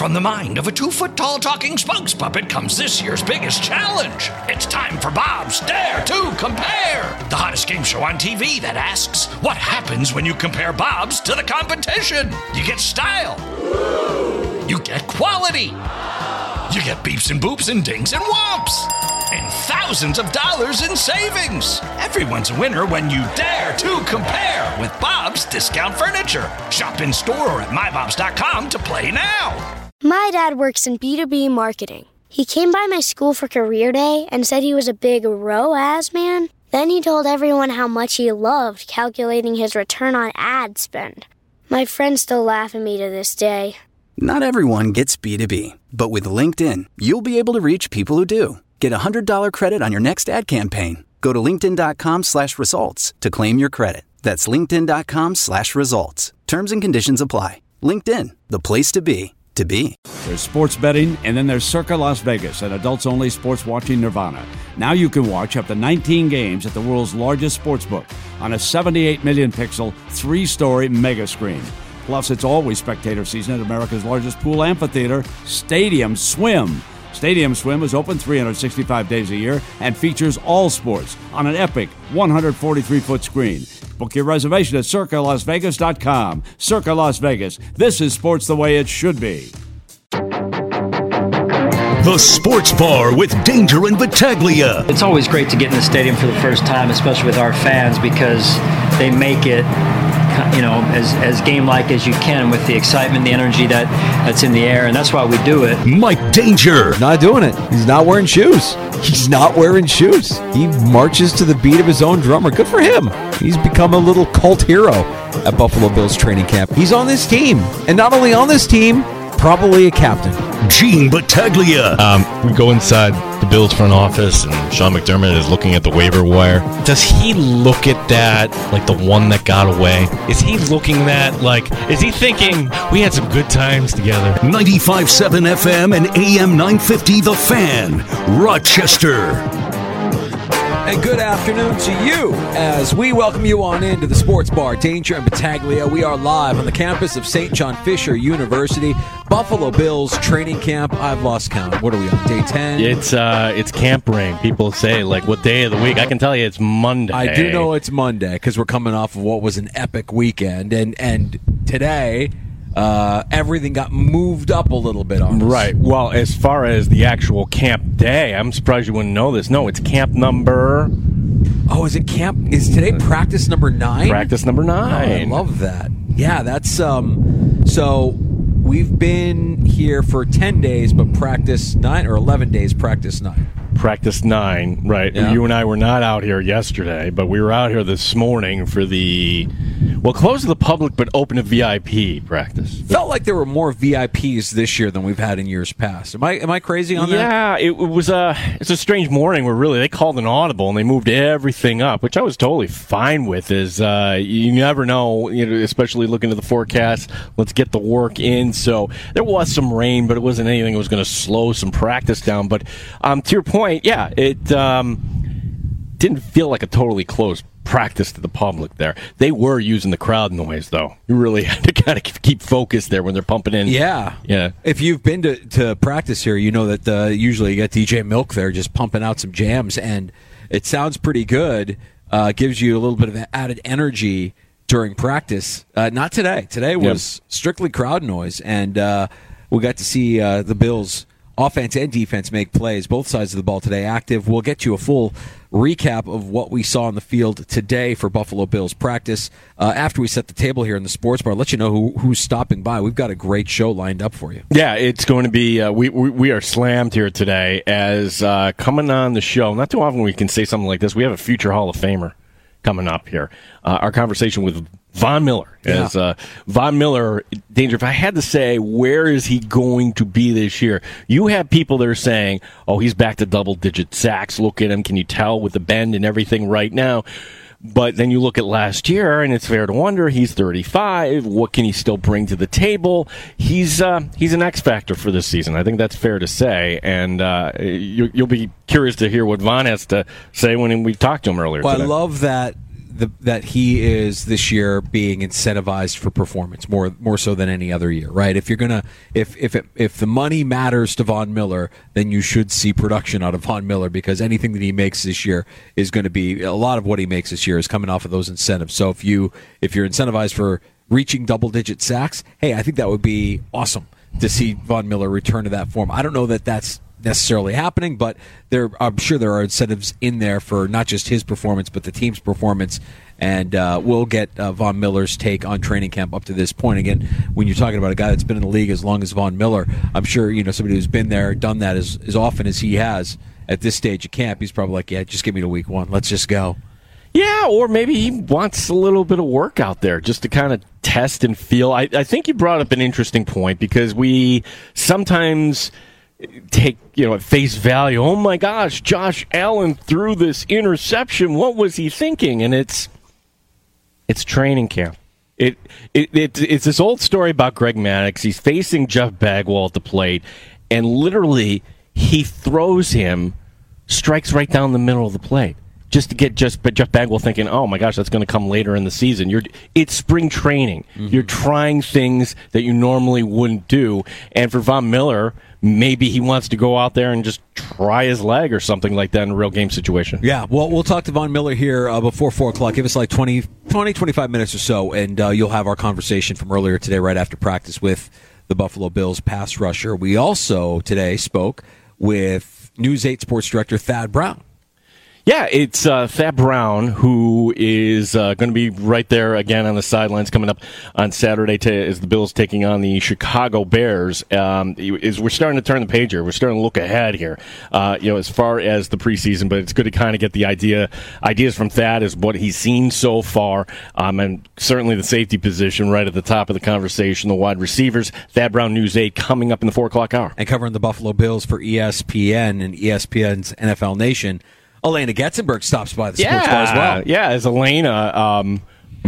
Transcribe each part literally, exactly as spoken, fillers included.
From the mind of a two-foot-tall talking spokes puppet comes this year's biggest challenge. It's time for Bob's Dare to Compare, the hottest game show on T V that asks, what happens when you compare Bobs to the competition? You get style. You get quality. You get beeps and boops and dings and whomps. And thousands of dollars in savings. Everyone's a winner when you dare to compare with Bob's Discount Furniture. Shop in store or at my bobs dot com to play now. My dad works in B two B marketing. He came by my school for career day and said he was a big R O A S man. Then he told everyone how much he loved calculating his return on ad spend. My friends still laugh at me to this day. Not everyone gets B two B, but with LinkedIn, you'll be able to reach people who do. Get a one hundred dollars credit on your next ad campaign. Go to linkedin.com slash results to claim your credit. That's linkedin.com slash results. Terms and conditions apply. LinkedIn, the place to be, to be. There's sports betting, and then there's Circa Las Vegas, an adults-only sports watching nirvana. Now you can watch up to nineteen games at the world's largest sportsbook on a seventy-eight million pixel, three-story mega screen. Plus, it's always spectator season at America's largest pool amphitheater, Stadium Swim. Stadium Swim is open three hundred sixty-five days a year and features all sports on an epic one hundred forty-three foot screen. Book your reservation at circa las vegas dot com. Circa Las Vegas. This is sports the way it should be. The Sports Bar with Danger and Battaglia. It's always great to get in the stadium for the first time, especially with our fans, because they make it, you know, as, as game-like as you can with the excitement, the energy that, that's in the air, and that's why we do it. Mike Danger. Not doing it. He's not wearing shoes. He's not wearing shoes. He marches to the beat of his own drummer. Good for him. He's become a little cult hero at Buffalo Bills training camp. He's on this team. And not only on this team, probably a captain. Gene Battaglia. Um, we go inside the Bills front office, and Sean McDermott is looking at the waiver wire. Does he look at that like the one that got away? Is he looking at like, is he thinking we had some good times together? ninety-five point seven F M and A M nine fifty The Fan, Rochester. And good afternoon to you as we welcome you on into the Sports Bar, Danger and Battaglia. We are live on the campus of Saint John Fisher University, Buffalo Bills training camp. I've lost count. What are we on, day ten? It's uh, it's camp ring. People say, like, what day of the week? I can tell you it's Monday. I do know it's Monday because we're coming off of what was an epic weekend. And, and today... Uh, everything got moved up a little bit on us. Right. Well, as far as the actual camp day, I'm surprised you wouldn't know this. No, it's camp number... Oh, is it camp? Is today practice number nine? Practice number nine. Oh, I love that. Yeah, that's... um. So, we've been here for ten days, but practice nine, or eleven days, practice nine. Practice nine, right. Yeah. You and I were not out here yesterday, but we were out here this morning for the, well, closed to the public, but open to V I P practice. Felt like there were more V I Ps this year than we've had in years past. Am I am I crazy on that? Yeah, it, it was a, it's a strange morning where really they called an audible and they moved everything up, which I was totally fine with. Is uh, you never know, you know, especially looking at the forecast. Let's get the work in. So there was some rain, but it wasn't anything that was going to slow some practice down. But um, to your point, yeah, it um, didn't feel like a totally closed practice to the public there. They were using the crowd noise, though. You really had to kind of keep focused there when they're pumping in. Yeah. Yeah. If you've been to, to practice here, you know that uh, usually you get D J Milk there just pumping out some jams, and it sounds pretty good. Uh, gives you a little bit of added energy during practice. Uh, not today. Today was yep. strictly crowd noise, and uh, we got to see uh, the Bills offense and defense make plays, both sides of the ball today active. We'll get you a full recap of what we saw on the field today for Buffalo Bills practice uh, after we set the table here in the Sports Bar. I'll let you know who, who's stopping by. We've got a great show lined up for you. Yeah, it's going to be, uh, we, we we are slammed here today as uh, coming on the show. Not too often we can say something like this. We have a future Hall of Famer coming up here. Uh, our conversation with Von Miller. Yeah. As, uh, Von Miller, Danger, if I had to say, where is he going to be this year? You have people that are saying, oh, he's back to double-digit sacks. Look at him. Can you tell with the bend and everything right now? But then you look at last year, and it's fair to wonder, he's thirty-five. What can he still bring to the table? He's uh, he's an X factor for this season. I think that's fair to say. And uh, you, you'll be curious to hear what Von has to say when we talked to him earlier well, today. I love that the, that he is this year being incentivized for performance more more so than any other year, right? If you're gonna if if it, if the money matters to Von Miller, then you should see production out of Von Miller, because anything that he makes this year is going to be a lot of what he makes this year is coming off of those incentives. So if you if you're incentivized for reaching double digit sacks, hey, I think that would be awesome to see Von Miller return to that form. I don't know that that's necessarily happening, but there, I'm sure there are incentives in there for not just his performance, but the team's performance. And uh, we'll get uh, Von Miller's take on training camp up to this point. Again, when you're talking about a guy that's been in the league as long as Von Miller, I'm sure you know somebody who's been there, done that as, as often as he has at this stage of camp. He's probably like, yeah, just give me to week one. Let's just go. Yeah, or maybe he wants a little bit of work out there just to kind of test and feel. I, I think you brought up an interesting point, because we sometimes take, you know, at face value, oh my gosh, Josh Allen threw this interception. What was he thinking? And it's it's training camp. It, it, it it's this old story about Greg Maddux. He's facing Jeff Bagwell at the plate, and literally he throws him, strikes right down the middle of the plate, just to get just Jeff Bagwell thinking, oh my gosh, that's going to come later in the season. You're it's spring training. Mm-hmm. You're trying things that you normally wouldn't do. And for Von Miller, maybe he wants to go out there and just try his leg or something like that in a real game situation. Yeah, well, we'll talk to Von Miller here uh, before four o'clock. Give us like twenty, twenty, twenty-five minutes or so, and uh, you'll have our conversation from earlier today right after practice with the Buffalo Bills pass rusher. We also today spoke with News eight sports director Thad Brown. Yeah, it's uh, Thad Brown, who is uh, going to be right there again on the sidelines coming up on Saturday to, as the Bills taking on the Chicago Bears. Um, is we're starting to turn the page here. We're starting to look ahead here, uh, you know, as far as the preseason. But it's good to kind of get the idea ideas from Thad as what he's seen so far, um, and certainly the safety position right at the top of the conversation, the wide receivers. Thad Brown, News eight, coming up in the four o'clock hour. And covering the Buffalo Bills for E S P N and E S P N's N F L Nation, Elena Getzenberg stops by the sports yeah, bar as well. Yeah, is Elena um,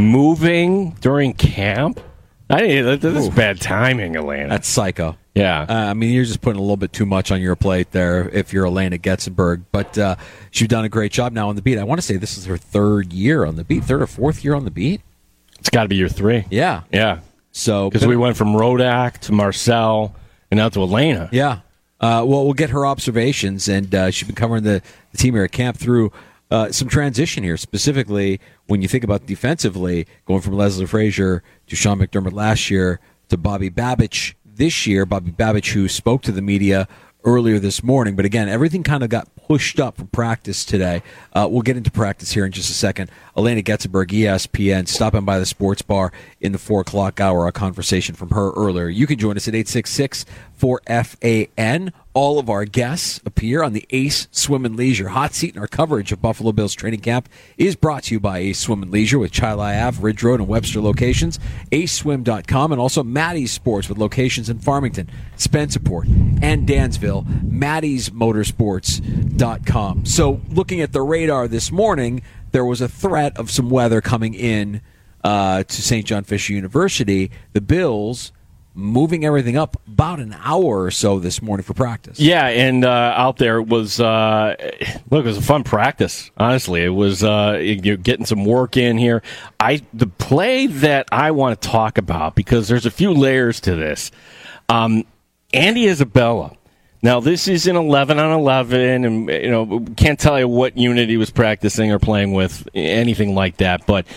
moving during camp? I, that, that's Ooh. bad timing, Elena. That's psycho. Yeah. Uh, I mean, you're just putting a little bit too much on your plate there if you're Elena Getzenberg. But uh, she's done a great job now on the beat. I want to say this is her third year on the beat, third or fourth year on the beat. It's got to be year three. Yeah. Yeah. So Because we went from Rodak to Marcel and now to Elena. Yeah. Uh, well, we'll get her observations, and uh, she's been covering the, the team here at camp through uh, some transition here, specifically when you think about defensively, going from Leslie Frazier to Sean McDermott last year to Bobby Babich this year. Bobby Babich, who spoke to the media earlier this morning. But again, everything kind of got pushed up from practice today. Uh, we'll get into practice here in just a second. Elena Getzenberg, E S P N, stopping by the sports bar in the four o'clock hour. A conversation from her earlier. You can join us at eight six six, four F A N. All of our guests appear on the Ace Swim and Leisure hot seat, and our coverage of Buffalo Bills training camp is brought to you by Ace Swim and Leisure with Chili Ave, Ridge Road, and Webster locations, ace swim dot com, and also Maddie's Sports with locations in Farmington, Spencerport, and Dansville, Maddie's Motorsports dot com. So looking at the radar this morning, there was a threat of some weather coming in uh, to Saint John Fisher University. The Bills moving everything up about an hour or so this morning for practice. Yeah, and uh, out there was, uh, look, it was a fun practice, honestly. It was uh, you're getting some work in here. I The play that I want to talk about, because there's a few layers to this, um, Andy Isabella. Now, this is an eleven on eleven, and you know, can't tell you what unit he was practicing or playing with, anything like that, but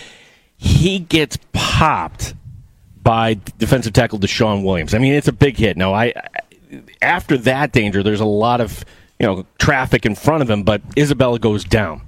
he gets popped by defensive tackle Deshaun Williams. I mean, it's a big hit. Now, I after that danger, there's a lot of you know traffic in front of him, but Isabella goes down,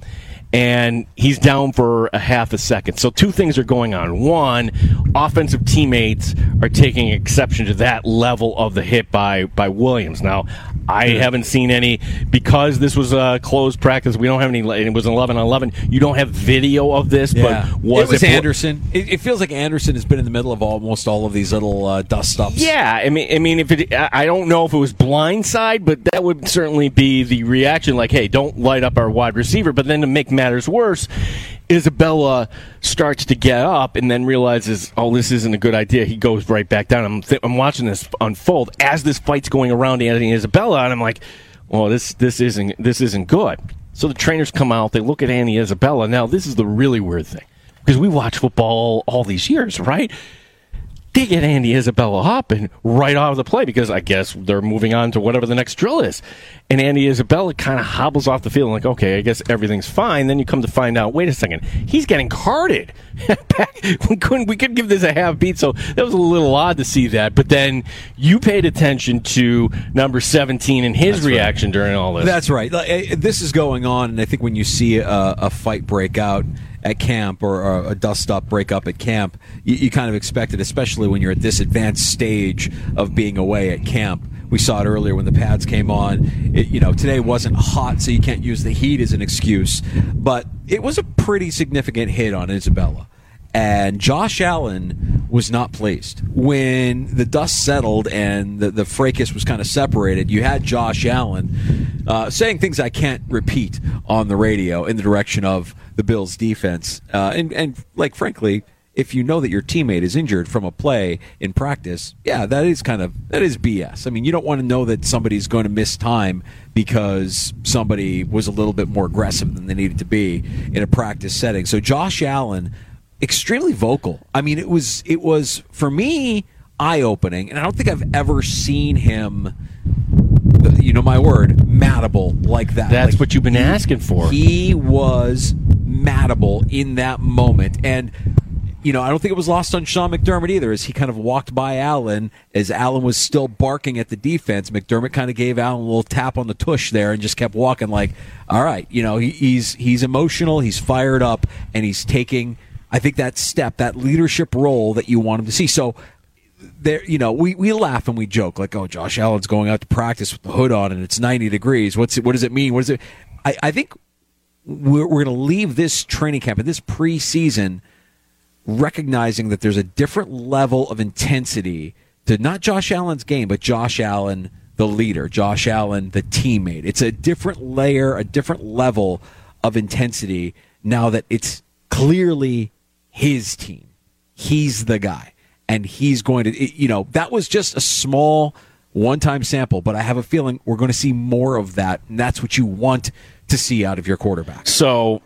and he's down for a half a second. So two things are going on. One, offensive teammates are taking exception to that level of the hit by, by Williams. Now, I haven't seen any, because this was a closed practice, we don't have any, it was an eleven on eleven, you don't have video of this, yeah. but was it was it Anderson. It, it feels like Anderson has been in the middle of almost all of these little uh, dust-ups. Yeah, I mean, I mean, if it, I don't know if it was blindside, but that would certainly be the reaction, like, hey, don't light up our wide receiver. But then to make matters worse, Isabella starts to get up and then realizes, oh, this isn't a good idea. He goes right back down. I'm, th- I'm watching this unfold as this fight's going around Anthony Isabella, and I'm like, well, this this isn't this isn't good. So the trainers come out. They look at Andy Isabella. Now, this is the really weird thing. because we watch football all these years, right? They get Andy Isabella up and right out of the play because I guess they're moving on to whatever the next drill is. And Andy Isabella kind of hobbles off the field like, okay, I guess everything's fine. Then you come to find out, wait a second, he's getting carded. we couldn't, we could give this a half beat, so that was a little odd to see that. But then you paid attention to number seventeen and his That's reaction right. during all this. That's right. This is going on, and I think when you see a, a fight break out at camp or a dust-up break-up at camp, you, you kind of expect it, especially when you're at this advanced stage of being away at camp. We saw it earlier when the pads came on. It, you know, today wasn't hot, so you can't use the heat as an excuse. But it was a pretty significant hit on Isabella. And Josh Allen was not pleased. When the dust settled and the, the fracas was kind of separated, you had Josh Allen uh, saying things I can't repeat on the radio in the direction of the Bills' defense. Uh, and, and, like, frankly, if you know that your teammate is injured from a play in practice, yeah, that is kind of, that is B S. I mean, you don't want to know that somebody's going to miss time because somebody was a little bit more aggressive than they needed to be in a practice setting. So Josh Allen, extremely vocal. I mean, it was, it was for me, eye-opening, and I don't think I've ever seen him, you know my word, madable like that. That's like, what you've been he, asking for. He was madable in that moment. And, you know, I don't think it was lost on Sean McDermott either as he kind of walked by Allen. As Allen was still barking at the defense, McDermott kind of gave Allen a little tap on the tush there and just kept walking like, all right, you know, he, he's he's emotional, he's fired up, and he's taking, I think, that step, that leadership role that you want him to see. So, there, you know, we, we laugh and we joke like, oh, Josh Allen's going out to practice with the hood on and it's ninety degrees. What's it, what does it mean? What is it? I, I think we're, we're going to leave this training camp and this preseason recognizing that there's a different level of intensity to not Josh Allen's game, but Josh Allen, the leader, Josh Allen, the teammate. It's a different layer, a different level of intensity now that it's clearly his team. He's the guy. And he's going to, you know, that was just a small one-time sample, but I have a feeling we're going to see more of that, and that's what you want to see out of your quarterback. So,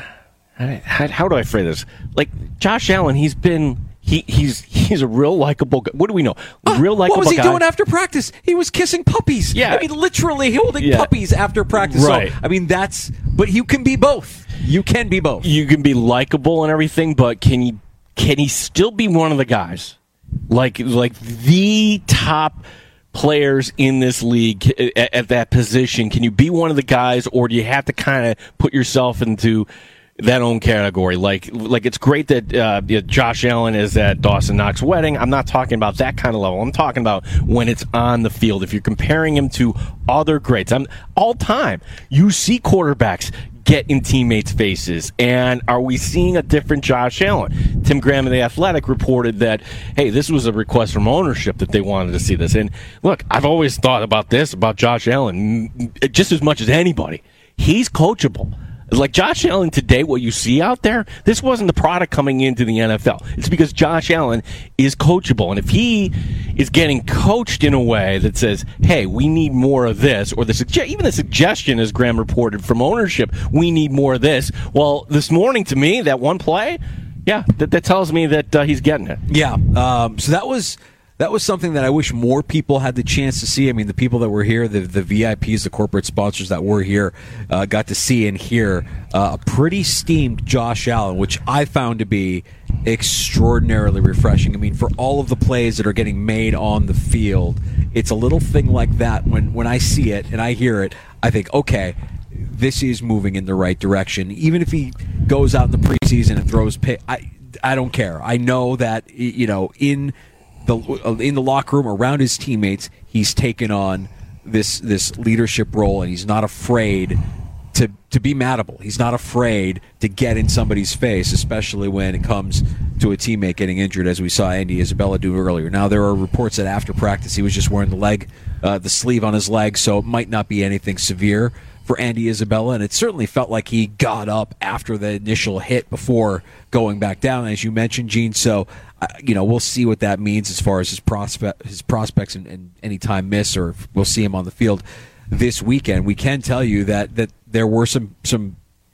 how, how do I phrase this? Like, Josh Allen, he's been, he, he's he's a real likable guy. What do we know? Uh, real likable What was he guy. doing after practice? He was kissing puppies. Yeah. I mean, literally holding yeah. puppies after practice. Right. So, I mean, that's, but you can be both. You can be both. You can be likable and everything, but can you, can he still be one of the guys? Like, like the top players in this league at, at that position? Can you be one of the guys, or do you have to kind of put yourself into that own category? Like, like it's great that uh, you know, Josh Allen is at Dawson Knox' wedding. I'm not talking about that kind of level. I'm talking about when it's on the field. If you're comparing him to other greats, I'm all time. You see quarterbacks get in teammates' faces. And are we seeing a different Josh Allen? Tim Graham of The Athletic reported that, hey, this was a request from ownership that they wanted to see this. And look, I've always thought about this, about Josh Allen, just as much as anybody. He's coachable. Like Josh Allen today, what you see out there, this wasn't the product coming into the N F L. It's because Josh Allen is coachable. And if he is getting coached in a way that says, hey, we need more of this, or the suge- even the suggestion, as Graham reported from ownership, we need more of this. Well, this morning to me, that one play, yeah, that, that tells me that uh, he's getting it. Yeah. Um, so that was... That was something that I wish more people had the chance to see. I mean, the people that were here, the, the V I Ps, the corporate sponsors that were here, uh, got to see and hear uh, a pretty steamed Josh Allen, which I found to be extraordinarily refreshing. I mean, for all of the plays that are getting made on the field, it's a little thing like that. When, when I see it and I hear it, I think, okay, this is moving in the right direction. Even if he goes out in the preseason and throws pay, I, I don't care. I know that, you know, in... The, in the locker room around his teammates, he's taken on this this leadership role, and he's not afraid to to be madable. He's not afraid to get in somebody's face, especially when it comes to a teammate getting injured, as we saw Andy Isabella do earlier. Now, there are reports that after practice he was just wearing the leg, uh, the sleeve on his leg, so it might not be anything severe for Andy Isabella, and it certainly felt like he got up after the initial hit before going back down, as you mentioned, Gene. So, uh, you know, we'll see what that means as far as his prospect, his prospects, and, and any time miss, or if we'll see him on the field this weekend. We can tell you that that there were some some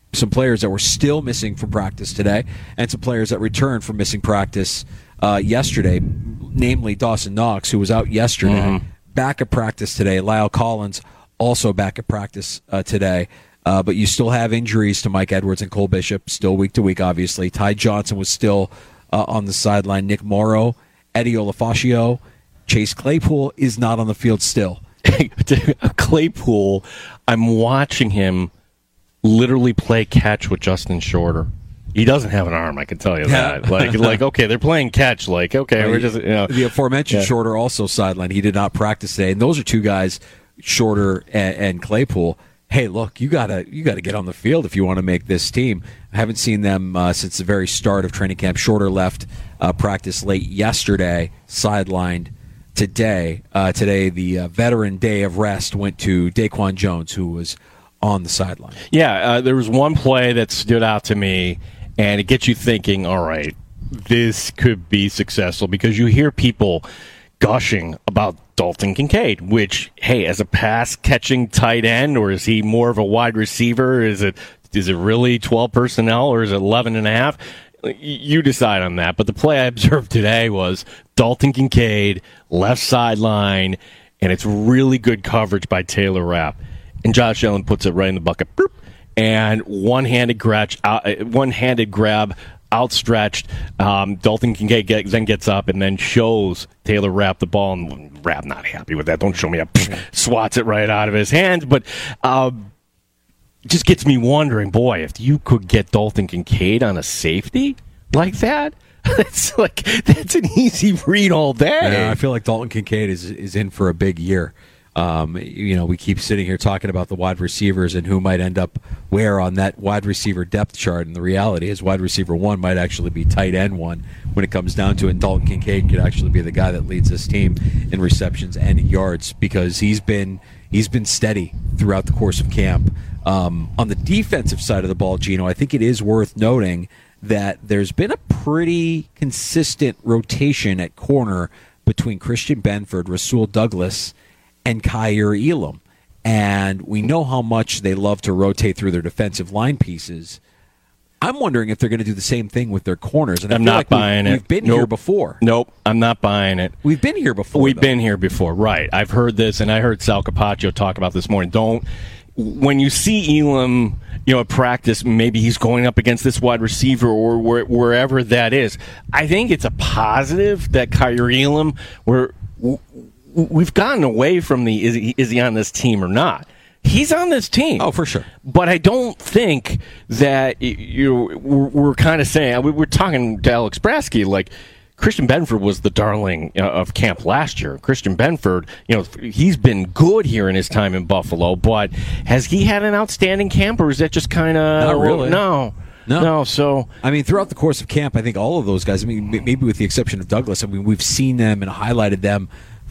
some players that were still missing from practice today, and some players that returned from missing practice uh, yesterday, namely Dawson Knox, who was out yesterday, mm-hmm. back at practice today. Lyle Collins also back at practice uh, today. Uh, but you still have injuries to Mike Edwards and Cole Bishop, still week to week, obviously. Ty Johnson was still uh, on the sideline. Nick Morrow, Eddie Olafaccio, Chase Claypool is not on the field still. Claypool, I'm watching him literally play catch with Justin Shorter. He doesn't have an arm, I can tell you that. like, like okay, they're playing catch. Like, okay, we're just, you know. The aforementioned yeah. Shorter also sideline. He did not practice today. And those are two guys, Shorter and, and Claypool. Hey, look, you gotta you gotta get on the field if you want to make this team. I haven't seen them uh, since the very start of training camp. Shorter left uh, practice late yesterday, sidelined today. Uh, today, the uh, veteran day of rest went to Daquan Jones, who was on the sideline. Yeah, uh, there was one play that stood out to me, and it gets you thinking, all right, this could be successful, because you hear people gushing about Dalton Kincaid, which, hey, as a pass-catching tight end, or is he more of a wide receiver? Is it is it really twelve personnel, or is it eleven and a half? You decide on that. But the play I observed today was Dalton Kincaid, left sideline, and it's really good coverage by Taylor Rapp. And Josh Allen puts it right in the bucket. Boop, and one-handed grab, uh, one-handed grab outstretched. Um, Dalton Kincaid get, then gets up and then shows Taylor Rapp the ball, and Rapp not happy with that. Don't show me up. Swats it right out of his hands. But uh, just gets me wondering, boy, if you could get Dalton Kincaid on a safety like that, that's like that's an easy read all day. Yeah, I feel like Dalton Kincaid is is in for a big year. Um, you know, we keep sitting here talking about the wide receivers and who might end up where on that wide receiver depth chart, and the reality is wide receiver one might actually be tight end one when it comes down to it. And Dalton Kincaid could actually be the guy that leads this team in receptions and in yards, because he's been he's been steady throughout the course of camp. Um, on the defensive side of the ball, Gino, I think it is worth noting that there's been a pretty consistent rotation at corner between Christian Benford, Rasul Douglas, and Kaiir Elam. And we know how much they love to rotate through their defensive line pieces. I'm wondering if they're going to do the same thing with their corners. And I I'm feel not like buying we've, it. We've been nope. here before. Nope, I'm not buying it. We've been here before. We've though. been here before, right. I've heard this, and I heard Sal Capaccio talk about this morning. Don't, when you see Elam, you know, at practice, maybe he's going up against this wide receiver or where, wherever that is. I think it's a positive that Kaiir Elam, we're, we've gotten away from the is he, is he on this team or not. He's on this team. Oh, for sure. But I don't think that you we're, we're kind of saying, we we're talking to Alex Brasky, like Christian Benford was the darling of camp last year. Christian Benford, you know, he's been good here in his time in Buffalo, but has he had an outstanding camp, or is that just kind of... Not really. No. No. No, so... I mean, throughout the course of camp, I think all of those guys, I mean, maybe with the exception of Douglas, I mean, we've seen them and highlighted them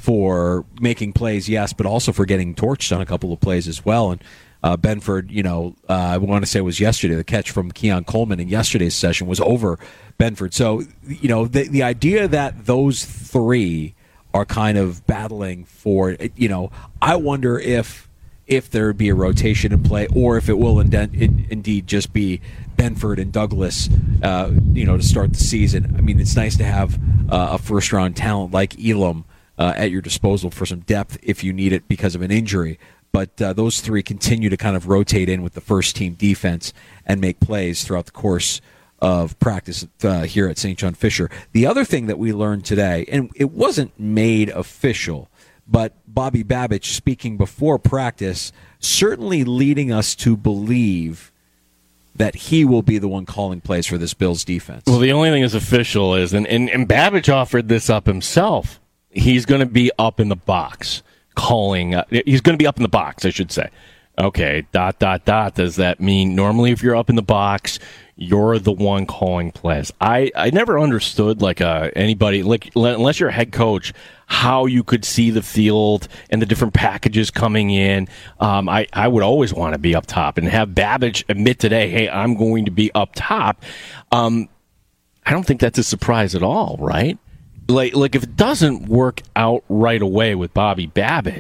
for making plays, yes, but also for getting torched on a couple of plays as well. And uh, Benford, you know, uh, I want to say it was yesterday, the catch from Keon Coleman in yesterday's session was over Benford. So, you know, the, the idea that those three are kind of battling for, you know, I wonder if if there would be a rotation in play, or if it will indent, in, indeed just be Benford and Douglas, uh, you know, to start the season. I mean, it's nice to have uh, a first-round talent like Elam Uh, at your disposal for some depth if you need it because of an injury. But uh, those three continue to kind of rotate in with the first-team defense and make plays throughout the course of practice uh, here at Saint John Fisher. The other thing that we learned today, and it wasn't made official, but Bobby Babich speaking before practice, certainly leading us to believe that he will be the one calling plays for this Bills defense. Well, the only thing that's official is, and, and, and Babich offered this up himself, he's going to be up in the box calling. Uh, he's going to be up in the box, I should say. Okay, dot, dot, dot. Does that mean normally if you're up in the box, you're the one calling plays? I, I never understood, like, uh, anybody, like, unless you're a head coach, how you could see the field and the different packages coming in. Um, I, I would always want to be up top, and have Babich admit today, hey, I'm going to be up top. Um, I don't think that's a surprise at all, right? Like, like if it doesn't work out right away with Bobby Babich,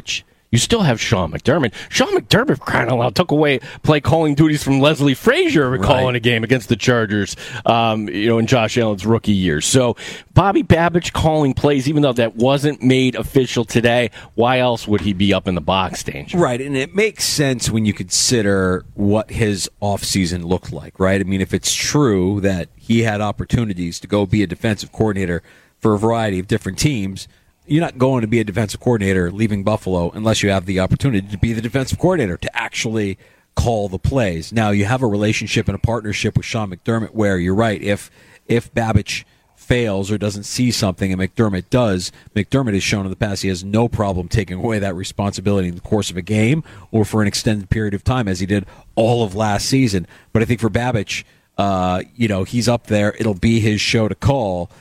you still have Sean McDermott. Sean McDermott, for crying out loud, took away play calling duties from Leslie Frazier right. calling a game against the Chargers, um, you know, in Josh Allen's rookie year. So Bobby Babich calling plays, even though that wasn't made official today, why else would he be up in the box, Danger? Right, and it makes sense when you consider what his offseason looked like, right? I mean, if it's true that he had opportunities to go be a defensive coordinator for a variety of different teams, you're not going to be a defensive coordinator leaving Buffalo unless you have the opportunity to be the defensive coordinator, to actually call the plays. Now, you have a relationship and a partnership with Sean McDermott where you're right. If if Babich fails or doesn't see something and McDermott does, McDermott has shown in the past he has no problem taking away that responsibility in the course of a game or for an extended period of time, as he did all of last season. But I think for Babich, uh, you know, he's up there. It'll be his show to call.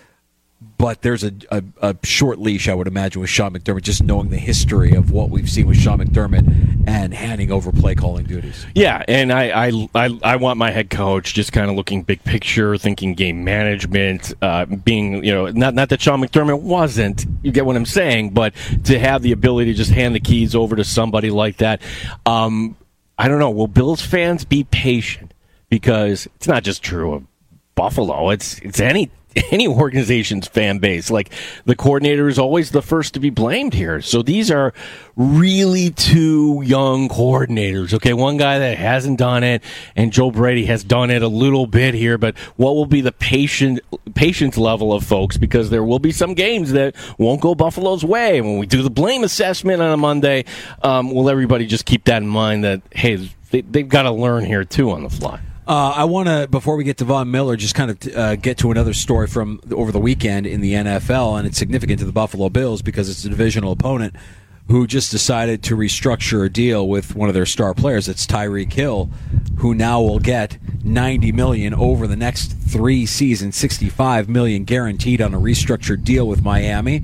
But there's a, a, a short leash, I would imagine, with Sean McDermott, just knowing the history of what we've seen with Sean McDermott and handing over play calling duties. Yeah, and I I, I, I want my head coach just kind of looking big picture, thinking game management, uh, being, you know, not not that Sean McDermott wasn't, you get what I'm saying, but to have the ability to just hand the keys over to somebody like that. Um, I don't know, will Bills fans be patient? Because it's not just true of Buffalo, it's it's any any organization's fan base. Like, the coordinator is always the first to be blamed here. So these are really two young coordinators. Okay, one guy that hasn't done it, and Joe Brady has done it a little bit here. But what will be the patient patience level of folks? Because there will be some games that won't go Buffalo's way. When we do the blame assessment on a Monday, um, will everybody just keep that in mind that, hey, they, they've got to learn here too on the fly? Uh, I want to, before we get to Von Miller, just kind of uh, get to another story from over the weekend in the N F L, and it's significant to the Buffalo Bills because it's a divisional opponent who just decided to restructure a deal with one of their star players. It's Tyreek Hill, who now will get ninety million dollars over the next three seasons, sixty-five million dollars guaranteed on a restructured deal with Miami.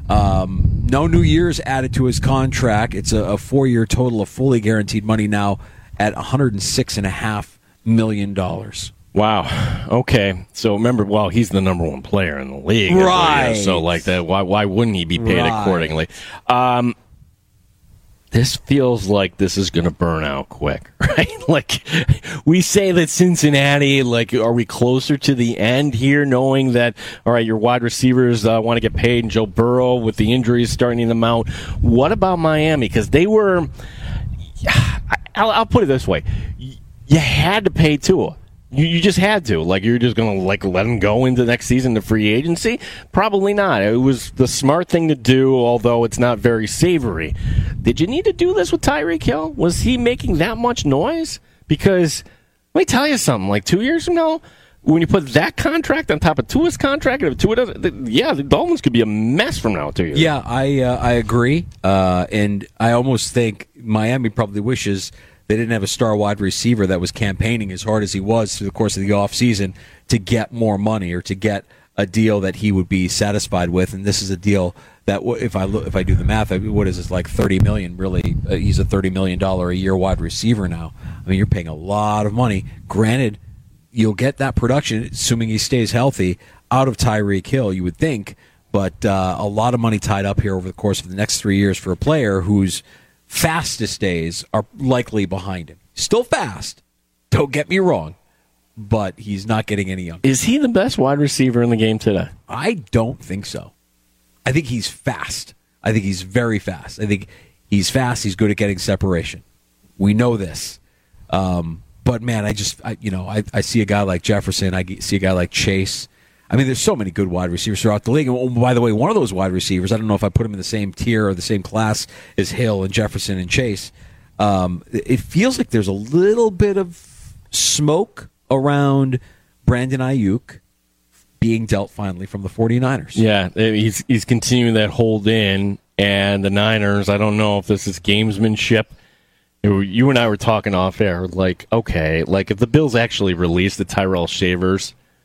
Um, no new years added to his contract. It's a, a four-year total of fully guaranteed money now at one hundred six point five million dollars. Wow. Okay. So remember, well, he's the number one player in the league. Right. So like that, why why wouldn't he be paid right. accordingly? Um, this feels like this is going to burn out quick, right? Like, we say that Cincinnati, like, are we closer to the end here, knowing that, all right, your wide receivers uh, want to get paid, and Joe Burrow with the injuries starting to mount. What about Miami? Because they were, I'll, I'll put it this way. You had to pay Tua. You, you just had to. Like, you're just going to like let him go into next season to free agency? Probably not. It was the smart thing to do, although it's not very savory. Did you need to do this with Tyreek Hill? Was he making that much noise? Because let me tell you something. Like, two years from now, when you put that contract on top of Tua's contract, and if Tua doesn't, yeah, the Dolphins could be a mess from now two years. Yeah, I uh, I agree, uh, and I almost think Miami probably wishes they didn't have a star wide receiver that was campaigning as hard as he was through the course of the offseason to get more money or to get a deal that he would be satisfied with. And this is a deal that, if I look, if I do the math, what is this, like thirty million dollars? Really, uh, he's a thirty million dollars a year wide receiver now. I mean, you're paying a lot of money. Granted, you'll get that production, assuming he stays healthy, out of Tyreek Hill, you would think. But uh, a lot of money tied up here over the course of the next three years for a player who's fastest days are likely behind him. Still fast, don't get me wrong, but he's not getting any younger. Is he the best wide receiver in the game today? I don't think so. I think he's fast. I think he's very fast. I think he's fast. He's good at getting separation. We know this. Um, but, man, I just, I, you know, I, I see a guy like Jefferson. I see a guy like Chase. I mean, there's so many good wide receivers throughout the league. And, oh, by the way, one of those wide receivers, I don't know if I put him in the same tier or the same class as Hill and Jefferson and Chase. Um, it feels like there's a little bit of smoke around Brandon Ayuk being dealt finally from the 49ers. Yeah, he's he's continuing that hold in, and the Niners, I don't know if this is gamesmanship. You and I were talking off air, like, okay, like if the Bills actually release the Tyrell Shavers,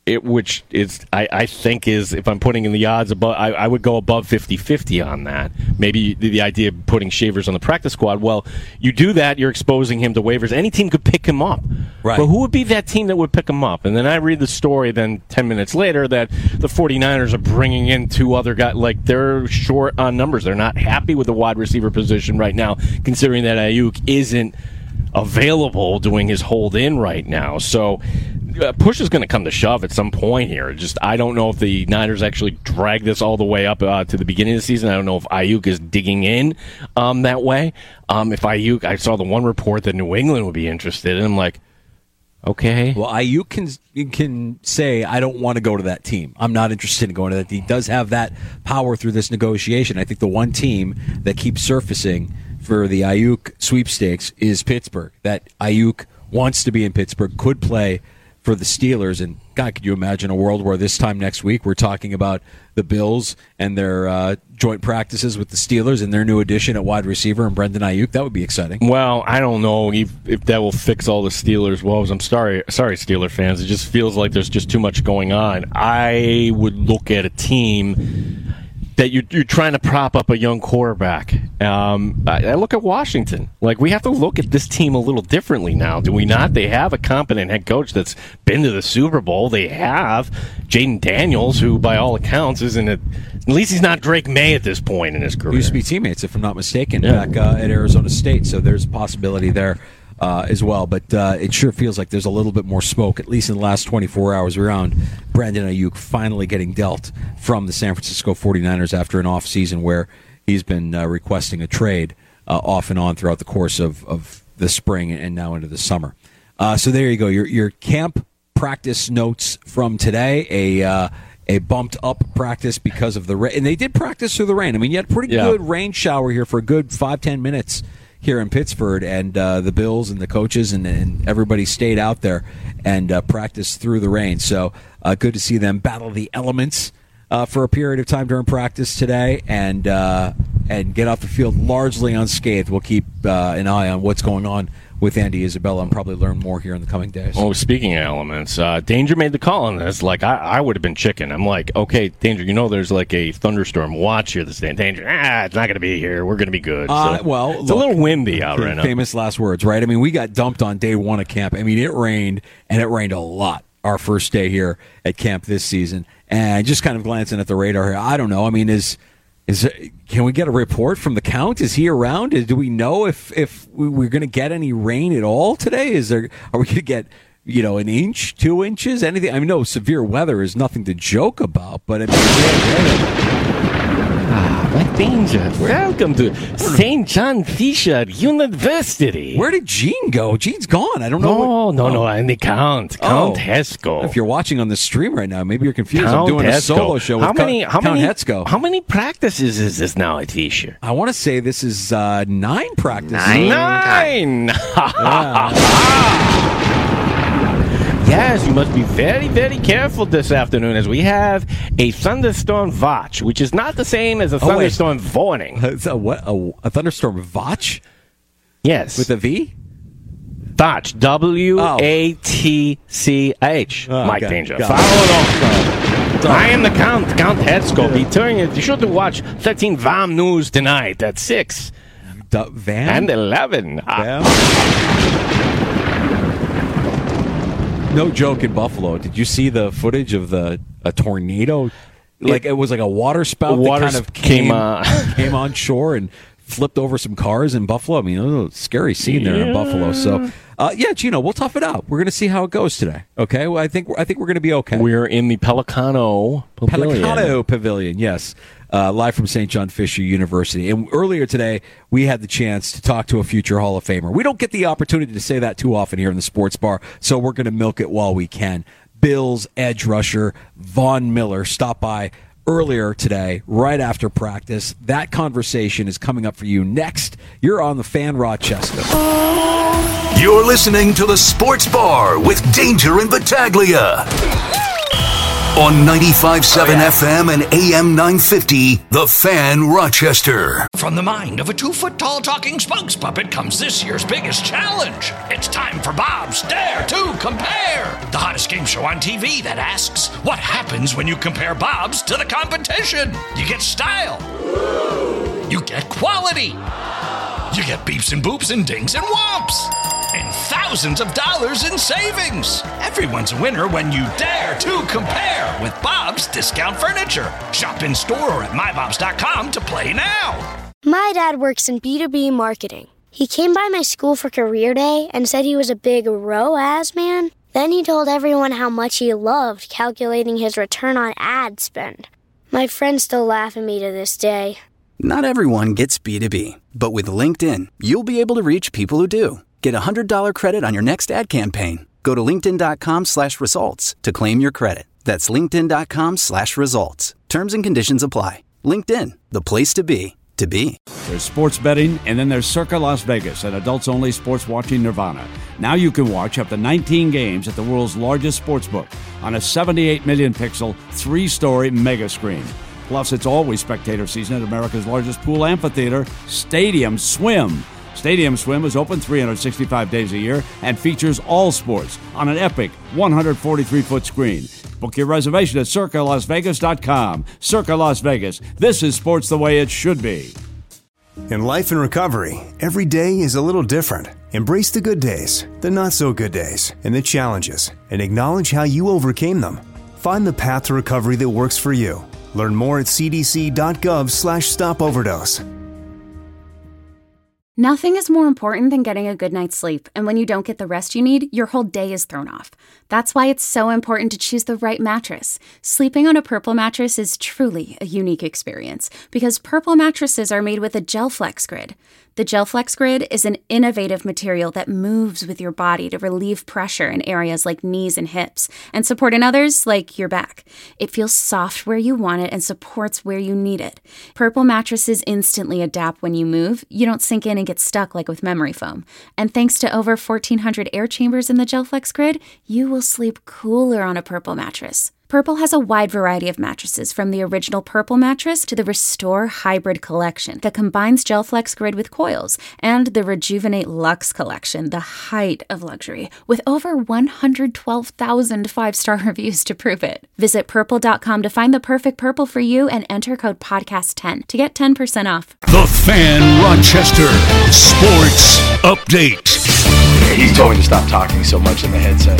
it, which is I, I think is, if I'm putting in the odds above, I, I would go above fifty-fifty on that. Maybe the, the idea of putting Shavers on the practice squad, well, you do that, you're exposing him to waivers. Any team could pick him up. Right. But who would be that team that would pick him up? And then I read the story then ten minutes later that the 49ers are bringing in two other guys. Like, they're short on numbers. They're not happy with the wide receiver position right now, considering that Ayuk isn't available doing his hold in right now. So uh, push is going to come to shove at some point here. Just I don't know if the Niners actually drag this all the way up uh, to the beginning of the season. I don't know if Ayuk is digging in um, that way. Um, if Ayuk, I saw the one report that New England would be interested, and I'm like, okay. Well, Ayuk can can say, I don't want to go to that team. I'm not interested in going to that team. He does have that power through this negotiation. I think the one team that keeps surfacing for the Ayuk sweepstakes is Pittsburgh. That Ayuk wants to be in Pittsburgh, could play for the Steelers. And, God, could you imagine a world where this time next week we're talking about the Bills and their uh, joint practices with the Steelers and their new addition at wide receiver and Brendan Ayuk? That would be exciting. Well, I don't know if, if that will fix all the Steelers' woes. I'm sorry, sorry, Steeler fans. It just feels like there's just too much going on. I would look at a team that you're, you're trying to prop up a young quarterback. Um, I, I look at Washington. Like, we have to look at this team a little differently now, do we not? They have a competent head coach that's been to the Super Bowl. They have Jaden Daniels, who, by all accounts, isn't at, at least he's not Drake May at this point in his career. Used to be teammates, if I'm not mistaken, Yeah. back uh, at Arizona State. So there's a possibility there uh, as well. But uh, it sure feels like there's a little bit more smoke, at least in the last twenty-four hours, around Brandon Ayuk finally getting dealt from the San Francisco 49ers after an offseason where he's been uh, requesting a trade uh, off and on throughout the course of, of the spring and now into the summer. Uh, so there you go. Your, your camp practice notes from today. A uh, a bumped up practice because of the rain. And they did practice through the rain. I mean, you had a pretty Yeah. good rain shower here for a good five, ten minutes here in Pittsburgh, and uh, the Bills and the coaches and, and everybody stayed out there and uh, practiced through the rain. So uh, good to see them battle the elements uh, for a period of time during practice today and uh, and get off the field largely unscathed. We'll keep uh, an eye on what's going on with Andy Isabella and probably learn more here in the coming days. Oh, speaking of elements, uh, Danger made the call on this. Like, I, I would have been chicken. I'm like, okay, Danger, you know there's like a thunderstorm watch here this day. Danger, ah, it's not going to be here. We're going to be good. So, Uh, well, it's look, a little windy out right now. Famous last words, right? I mean, we got dumped on day one of camp. I mean, it rained, and it rained a lot our first day here at camp this season. And just kind of glancing at the radar here, I don't know. I mean, is is can we get a report from the Count? Is he around? Do we know if if we're going to get any rain at all today? Is there? Are we going to get, you know, an inch, two inches, anything? I mean, no, severe weather is nothing to joke about, but I mean, Ah, my Danger. Welcome to Saint John Fisher University. where did Gene go? Gene's gone. I don't know. No, what, no, oh. no, I'm the Count. Oh. Count Hesko. If you're watching on the stream right now, maybe you're confused. Count I'm doing a Hesko. solo show with how many, Count, how Count many, Hetzko. How many practices is this now, Atisha? I want to say this is uh, nine practices. Nine. Yes, you must be very, very careful this afternoon as we have a thunderstorm watch, which is not the same as a Oh, wait. thunderstorm warning. It's a, what, a, a thunderstorm watch Yes. with a V? Watch. W A T C H. Oh, Mike got it, Danger. got it. Follow along. I am the Count, Count Hetzko. Be turning it. You sure to watch thirteen V A M News tonight at six D- Van? and eleven. Ah, Van? No joke in Buffalo. Did you see the footage of the a tornado? Like it, was like a water spout A water that kind of sp- came came, uh, came on shore and flipped over some cars in Buffalo. I mean, it was a scary scene there in Yeah. Buffalo. So, uh, yeah, Gino, we'll tough it out. We're going to see how it goes today. Okay, well, I think I think we're going to be okay. We're in the Pelicano Pavilion. Pelicano Pavilion, yes. Uh, live from Saint John Fisher University. And earlier today, we had the chance to talk to a future Hall of Famer. We don't get the opportunity to say that too often here in the sports bar, so we're going to milk it while we can. Bills edge rusher Von Miller stopped by earlier today, right after practice. That conversation is coming up for you next. You're on the Fan Rochester. You're listening to the Sports Bar with Danger and Battaglia On ninety-five point seven oh, yeah. F M and A M nine fifty, The Fan Rochester. From the mind of a two-foot-tall talking spokes puppet comes this year's biggest challenge. It's time for Bob's Dare to Compare, the hottest game show on T V that asks, what happens when you compare Bobs to the competition? You get style. You get quality. You get beeps and boops and dings and whomps. And thousands of dollars in savings. Everyone's a winner when you dare to compare with Bob's Discount Furniture. Shop in store or at my bobs dot com to play now. My dad works in B two B marketing. He came by my school for career day and said he was a big R O A S man. Then he told everyone how much he loved calculating his return on ad spend. My friends still laugh at me to this day. Not everyone gets B two B, but with LinkedIn, you'll be able to reach people who do. Get a one hundred dollars credit on your next ad campaign. Go to linkedin.com slash results to claim your credit. That's linkedin.com slash results. Terms and conditions apply. LinkedIn, the place to be, to be. There's sports betting, and then there's Circa Las Vegas, an adults-only sports watching nirvana. Now you can watch up to nineteen games at the world's largest sportsbook on a seventy-eight million pixel, three-story mega screen. Plus, it's always spectator season at America's largest pool amphitheater, Stadium Swim. Stadium Swim is open three hundred sixty-five days a year and features all sports on an epic one hundred forty-three foot screen. Book your reservation at circa las vegas dot com. Circa Las Vegas. This is sports the way it should be. In life and recovery, every day is a little different. Embrace the good days, the not-so-good days, and the challenges, and acknowledge how you overcame them. Find the path to recovery that works for you. Learn more at cdc.gov slash stop overdose. Nothing is more important than getting a good night's sleep, and when you don't get the rest you need, your whole day is thrown off. That's why it's so important to choose the right mattress. Sleeping on a Purple mattress is truly a unique experience, because Purple mattresses are made with a GelFlex Grid. The GelFlex Grid is an innovative material that moves with your body to relieve pressure in areas like knees and hips, and support in others like your back. It feels soft where you want it and supports where you need it. Purple mattresses instantly adapt when you move. You don't sink in and get stuck like with memory foam. And thanks to over fourteen hundred air chambers in the GelFlex Grid, you will sleep cooler on a Purple mattress. Purple has a wide variety of mattresses, from the original Purple mattress to the Restore Hybrid collection that combines GelFlex Grid with coils, and the Rejuvenate Luxe collection, the height of luxury, with over one hundred twelve thousand five-star reviews to prove it. Visit purple dot com to find the perfect Purple for you and enter code podcast ten to get ten percent off. The Fan Rochester Sports Update. He told me to stop talking so much in the headset.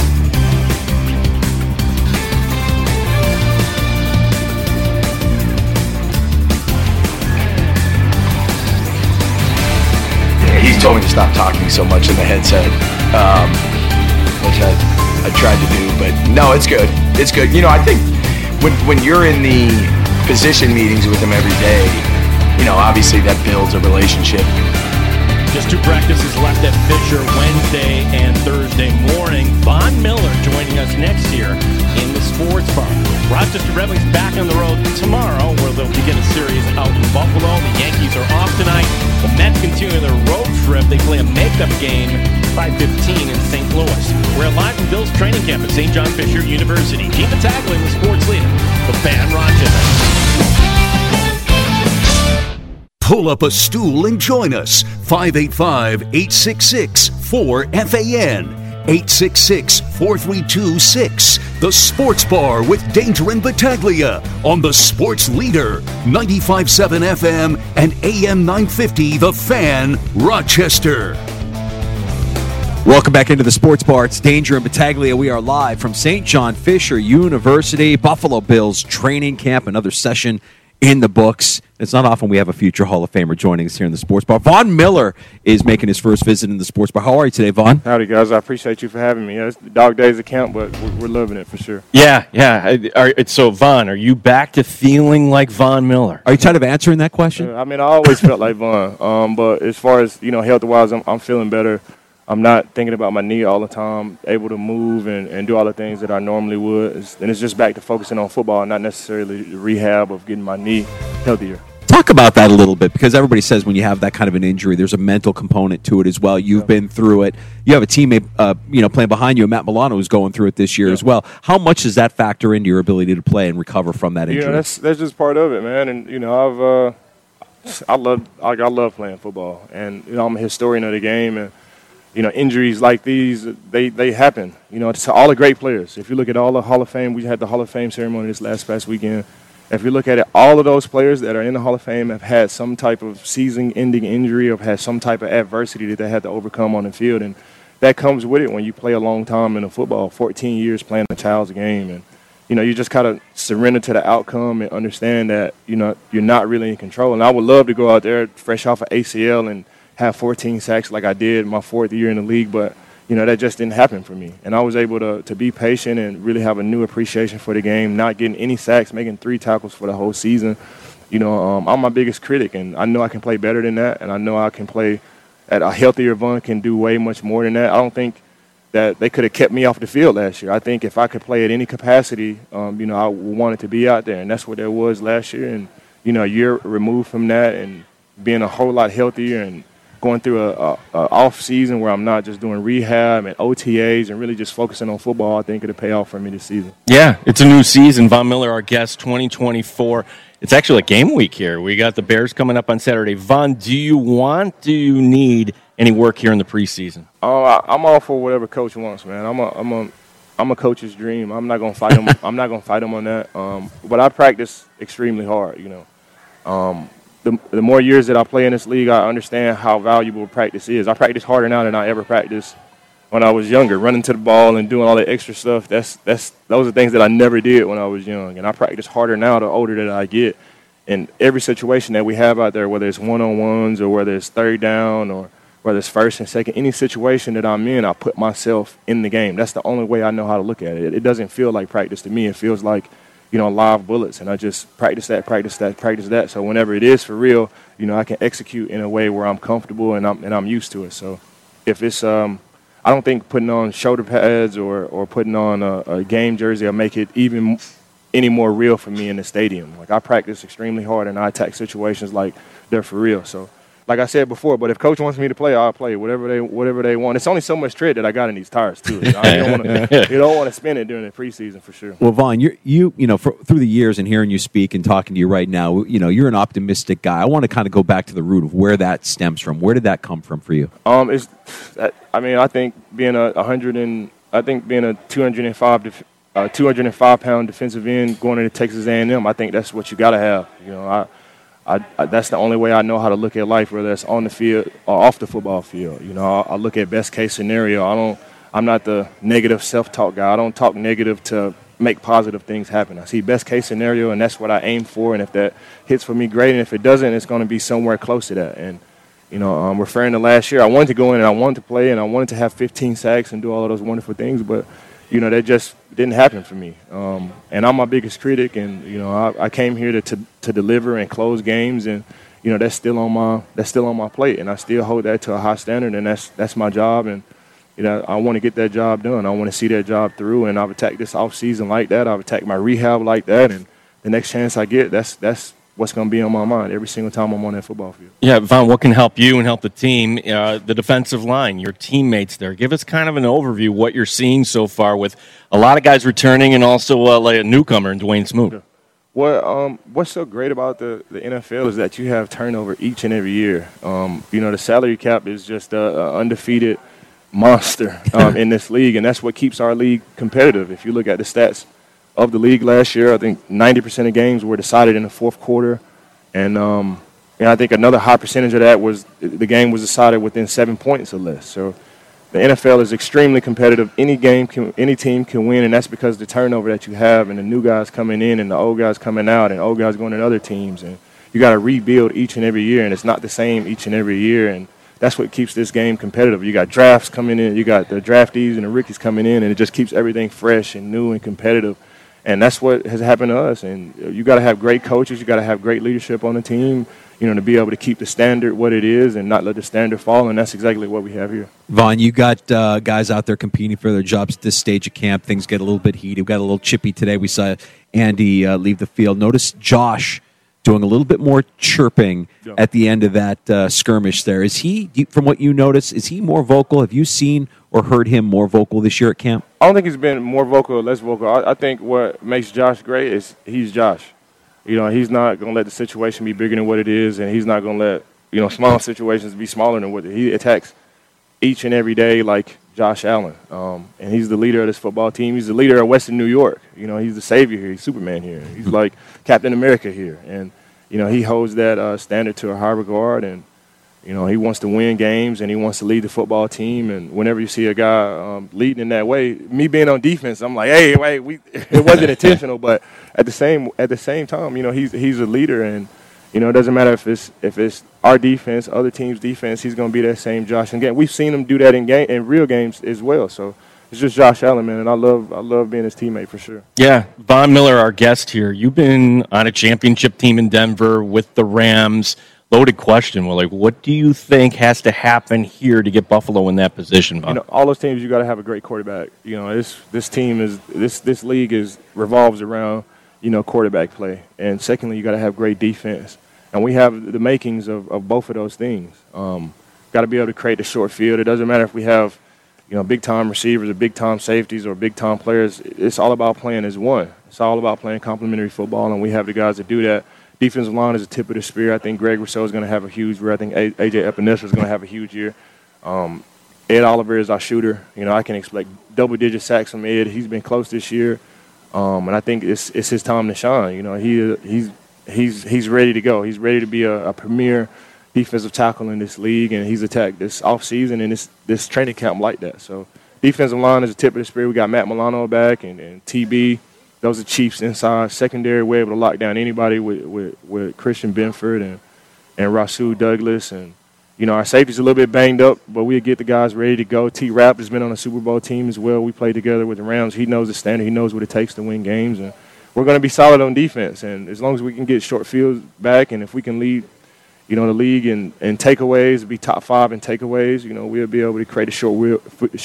He told me to stop talking so much in the headset, um, which I, I tried to do, but no, it's good. It's good. You know, I think when when you're in the position meetings with him every day, you know, obviously that builds a relationship. Just two practices left at Fisher Wednesday and Thursday morning. Von Miller joining us next year in the Sports Bar. Rochester Red Wings back on the road tomorrow, where they'll begin a series out in Buffalo. The Yankees are off tonight. The Mets continue their road trip. They play a makeup game five fifteen in Saint Louis. We're live from Bill's training camp at Saint John Fisher University. Dean Battaglia, the sports leader, the Fan Rochester. Pull up a stool and join us. five eight five, eight six six, four F A N. eight six six, four three two, six. The Sports Bar with Danger and Battaglia on the Sports Leader, ninety-five point seven F M and A M nine fifty, The Fan, Rochester. Welcome back into the Sports Bar. It's Danger and Battaglia. We are live from Saint John Fisher University, Buffalo Bills training camp, another session in the books. It's not often we have a future Hall of Famer joining us here in the Sports Bar. Von Miller is making his first visit in the Sports Bar. How are you today, Von? Howdy, guys. I appreciate you for having me. Yeah, it's the dog days of camp, but we're, we're loving it for sure. Yeah, yeah. Are, so, Von, are you back to feeling like Von Miller? Are you tired of answering that question? Uh, I mean, I always felt like Von, um, but as far as, you know, health-wise, I'm, I'm feeling better. I'm not thinking about my knee all the time, able to move and, and do all the things that I normally would. It's, and it's just back to focusing on football and not necessarily the rehab of getting my knee healthier. Talk about that a little bit, because everybody says when you have that kind of an injury, there's a mental component to it as well. You've yeah. been through it. You have a teammate, uh, you know, playing behind you, Matt Milano, who's going through it this year yeah. as well. How much does that factor into your ability to play and recover from that injury? Yeah, that's that's just part of it, man. And you know, I've uh, I love like I love playing football, and you know, I'm a historian of the game, and you know, injuries like these they they happen. You know, to all the great players. If you look at all the Hall of Fame, we had the Hall of Fame ceremony this last past weekend. If you look at it, all of those players that are in the Hall of Fame have had some type of season-ending injury or have had some type of adversity that they had to overcome on the field. And that comes with it when you play a long time in a football, fourteen years playing a child's game. And, you know, you just kind of surrender to the outcome and understand that, you know, you're not really in control. And I would love to go out there fresh off of A C L and have fourteen sacks like I did my fourth year in the league, but you know, that just didn't happen for me. And I was able to to be patient and really have a new appreciation for the game, not getting any sacks, making three tackles for the whole season. You know, um, I'm my biggest critic, and I know I can play better than that, and I know I can play at a healthier Vaughn can do way much more than that. I don't think that they could have kept me off the field last year. I think if I could play at any capacity, um, you know, I wanted to be out there, and that's what there was last year. And, you know, a year removed from that and being a whole lot healthier and going through a, a, a off season where I'm not just doing rehab and O T As and really just focusing on football, I think it'll pay off for me this season. Yeah, it's a new season. Von Miller, our guest, twenty twenty-four. It's actually a game week here. We got the Bears coming up on Saturday. Von, do you want, do you need any work here in the preseason? Oh, I, I'm all for whatever coach wants, man. I'm a, I'm a, I'm a coach's dream. I'm not gonna fight him. I'm not gonna fight him on that. Um, but I practice extremely hard, you know. Um, The, the more years that I play in this league, I understand how valuable practice is. I practice harder now than I ever practiced when I was younger, running to the ball and doing all that extra stuff. That's that's those are things that I never did when I was young, and I practice harder now the older that I get. And every situation that we have out there, whether it's one-on-ones or whether it's third down or whether it's first and second, any situation that I'm in, I put myself in the game. That's the only way I know how to look at it. It doesn't feel like practice to me. It feels like, you know, live bullets, and I just practice that, practice that, practice that. So whenever it is for real, you know, I can execute in a way where I'm comfortable and I'm and I'm used to it. So if it's, um, I don't think putting on shoulder pads or or putting on a, a game jersey will make it even any more real for me in the stadium. Like I practice extremely hard and I attack situations like they're for real. So. Like I said before, but if coach wants me to play, I'll play whatever they whatever they want. It's only so much tread that I got in these tires too. You, know? you don't want to you don't want to spin it during the preseason for sure. Well, Von, you you you know for, through the years and hearing you speak and talking to you right now, you know you're an optimistic guy. I want to kind of go back to the root of where that stems from. Where did that come from for you? Um, it's I mean I think being a hundred and I think being a two hundred and five uh, two hundred and five pound defensive end going into Texas A and M, I think that's what you got to have. You know I. I, I, that's the only way I know how to look at life, whether it's on the field or off the football field. You know, I, I look at best case scenario. I don't. I'm not the negative self-talk guy. I don't talk negative to make positive things happen. I see best case scenario, and that's what I aim for. And if that hits for me, great. And if it doesn't, it's going to be somewhere close to that. And you know, um, referring to last year, I wanted to go in and I wanted to play and I wanted to have fifteen sacks and do all of those wonderful things, but you know, that just didn't happen for me. Um, and I'm my biggest critic, and you know, I, I came here to, to to deliver and close games, and you know, that's still on my that's still on my plate, and I still hold that to a high standard, and that's that's my job, and you know, I want to get that job done. I want to see that job through, and I've attacked this off season like that. I've attacked my rehab like that, and the next chance I get, that's that's what's going to be on my mind every single time I'm on that football field. Yeah, Von, what can help you and help the team? Uh, the defensive line, your teammates there. Give us kind of an overview of what you're seeing so far with a lot of guys returning and also uh, like a newcomer in Dwayne Smoot. Sure. Well, um, what's so great about the, the N F L is that you have turnover each and every year. Um, you know, the salary cap is just a, a undefeated monster um, in this league, and that's what keeps our league competitive. If you look at the stats of the league last year, I think ninety percent of games were decided in the fourth quarter, and um, and I think another high percentage of that was the game was decided within seven points or less. So the N F L is extremely competitive. Any game, can, any team can win, and that's because of the turnover that you have and the new guys coming in and the old guys coming out and old guys going to other teams. And you got to rebuild each and every year, and it's not the same each and every year. And that's what keeps this game competitive. You got drafts coming in, you got the draftees and the rookies coming in, and it just keeps everything fresh and new and competitive. And that's what has happened to us. And you got to have great coaches. You got to have great leadership on the team, you know, to be able to keep the standard what it is and not let the standard fall. And that's exactly what we have here. Von, you got uh, guys out there competing for their jobs at this stage of camp. Things get a little bit heated. We got a little chippy today. We saw Andy uh, leave the field. Notice Josh doing a little bit more chirping Yeah. at the end of that uh, skirmish there. Is he, do you- from what you notice, is he more vocal? Have you seen or heard him more vocal this year at camp? I don't think he's been more vocal or less vocal. I, I think what makes Josh great is he's Josh. You know, he's not going to let the situation be bigger than what it is, and he's not going to let, you know, small situations be smaller than what it is. He attacks each and every day like Josh Allen. Um, and he's the leader of this football team. He's the leader of Western New York. You know, he's the savior here. He's Superman here. He's like Captain America here. And, you know, he holds that uh, standard to a high regard, and, you know, he wants to win games and he wants to lead the football team. And whenever you see a guy um, leading in that way, me being on defense, I'm like, hey, wait, we it wasn't intentional, but at the same at the same time, you know, he's he's a leader, and you know, it doesn't matter if it's if it's our defense, other teams' defense, he's going to be that same Josh. And again, we've seen him do that in game in real games as well. So it's just Josh Allen, man, and I love I love being his teammate for sure. Yeah, Von Miller, our guest here. You've been on a championship team in Denver with the Rams. Loaded question. Well, like, what do you think has to happen here to get Buffalo in that position, Von? You know, all those teams, you got to have a great quarterback. You know, this this team is this this league is revolves around you know quarterback play, and secondly, you got to have great defense, and we have the makings of, of both of those things. Um, got to be able to create the short field. It doesn't matter if we have you know big time receivers or big time safeties or big time players. It's all about playing as one. It's all about playing complementary football, and we have the guys that do that. Defensive line is a tip of the spear. I think Greg Rousseau is going to have a huge year. I think A J Epinesa is going to have a huge year. Um, Ed Oliver is our shooter. You know, I can expect double-digit sacks from Ed. He's been close this year, um, and I think it's it's his time to shine. You know, he he's he's he's ready to go. He's ready to be a, a premier defensive tackle in this league, and he's attacked this offseason and this this training camp like that. So defensive line is a tip of the spear. We got Matt Milano back and, and T B. Those are Chiefs inside. Secondary, we're able to lock down anybody with, with, with Christian Benford and, and Rasul Douglas. And, you know, our safety's a little bit banged up, but we'll get the guys ready to go. T-Rap has been on a Super Bowl team as well. We played together with the Rams. He knows the standard. He knows what it takes to win games. And we're going to be solid on defense. And as long as we can get short fields back and if we can lead, you know, the league in, in takeaways, be top five in takeaways, you know, we'll be able to create a short, wheel,